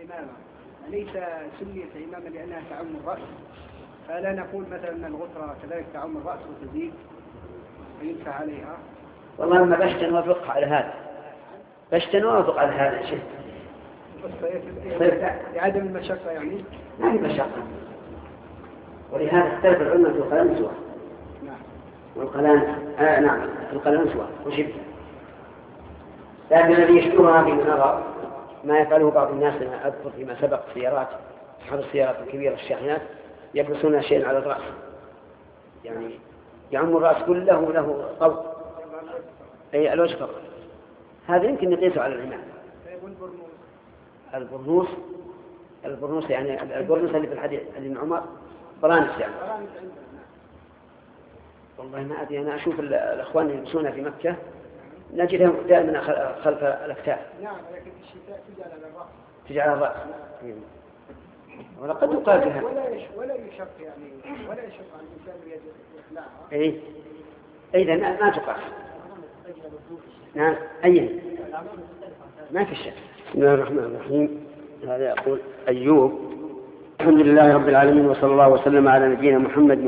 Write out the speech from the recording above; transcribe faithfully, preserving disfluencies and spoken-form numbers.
العمامة أليس سميت عمامة لأنها تعم الرأس؟ فلا نقول مثلا أن الغترة كذلك تعم الرأس وتزيد وينفع عليها؟ والله ما بشت نوافق على هذا، بشت نوافق على هذا الشيء. لعدم المشقة يعني؟ ما هي مشقة، ولهذا اختلف العلماء في القلنسوة. نعم. والقلان آه نعم القلنسوة وشبه، لكن الذي يشبهها في نظر ما يفعله بعض الناس. أنا أذكر فيما سبق سيارات أصحاب السيارات الكبيرة الشاحنات يلبسون شيئا على الرأس، يعني يعم الرأس كله له طوق، أي الوجه فقط. هذا يمكن نقيسه على العمام. البرنوس البرنوس يعني البرنوس اللي في الحديث اللي من عمر برانس يعني. والله ما أدري، أنا أشوف الأخوان يلبسونها في مكة نجدهم دائما خلف الأكتاف. نعم، لكن في الشتاء تجعل على الرأس. تجعل على الرأس. ولقد يقال بها. ولا يش ولا يشق يعني ولا يشق عن الإنسان يخلعها. إيه. إذا ما تقاس. نعم. أي. ما في شك. بسم الله الرحمن الرحيم. هذا يقول أيوب: الحمد لله رب العالمين، وصلى الله وسلم على نبينا محمد